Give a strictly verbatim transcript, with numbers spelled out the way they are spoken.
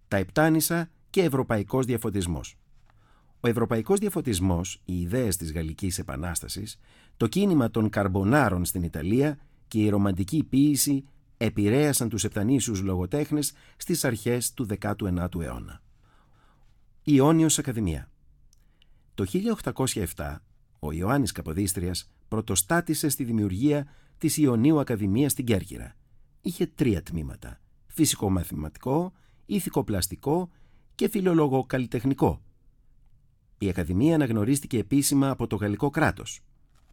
τα Επτάνησα και Ευρωπαϊκός Διαφωτισμός. Ο Ευρωπαϊκός Διαφωτισμός, οι ιδέες της Γαλλικής Επανάστασης, το κίνημα των Καρμπονάρων στην Ιταλία και η ρομαντική ποίηση επηρέασαν τους Επτανήσιους λογοτέχνες στις αρχές του δέκατου ενάτου αιώνα. Ιόνιος Ακαδημία. Το χίλια οκτακόσια επτά, ο Ιωάννης Καποδίστριας πρωτοστάτησε στη δημιουργία της Ιωνίου Ακαδημίας στην Κέρκυρα. Είχε τρία τμήματα: φυσικομαθηματικό, ηθικοπλαστικό και φιλολογοκαλλιτεχνικό. Η Ακαδημία αναγνωρίστηκε επίσημα από το γαλλικό κράτος.